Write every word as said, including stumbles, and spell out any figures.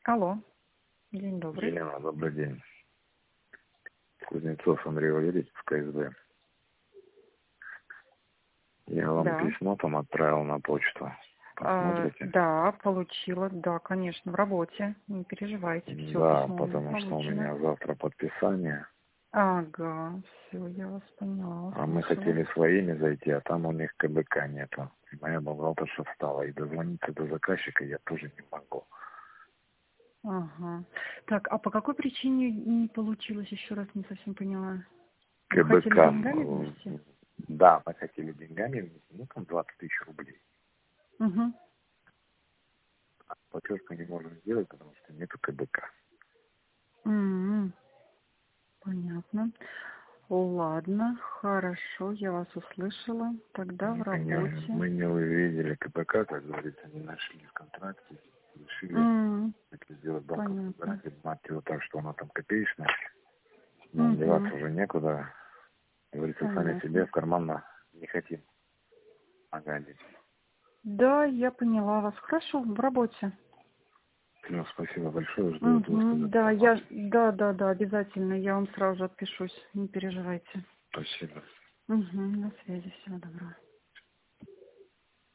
Алло, день добрый. Елена, добрый день. Кузнецов Андрей Валерьевич, КСБ. Я вам Да. письмо там отправил на почту. А, Посмотрите? да, получила, да, конечно, в работе. Не переживайте, все, Да, письмо у меня потому что у получено. меня завтра подписание. Ага, все, я вас поняла, А мы услышала. хотели своими зайти, а там у них КБК нету. И моя бухгалтерша встала. И дозвониться до заказчика я тоже не могу. Ага. Так, а по какой причине не получилось, еще раз не совсем поняла? Вы КБК. хотели деньгами внести? Да, мы хотели деньгами внести, ну там двадцать тысяч рублей. Угу. А платежку не можем сделать, потому что нету КБК. М-м. Понятно. Ладно, хорошо, я вас услышала. Тогда в Мы не, работе. мы не увидели КПК, как говорится, не нашли в контракте, решили М, это сделать банковскую Понятно. гарантию, мать его так, что она там копеечная, но деваться Угу. уже некуда. Говорится, сами себе Понятно. в карман на- не хотим нагадить. Да, я поняла вас. Хорошо, в работе. Ну, спасибо большое, жду от вас Угу. тогда Да, я, информацию. да, да, да, обязательно. Я вам сразу же отпишусь. Не переживайте. Спасибо. Угу. На связи. Всего доброго.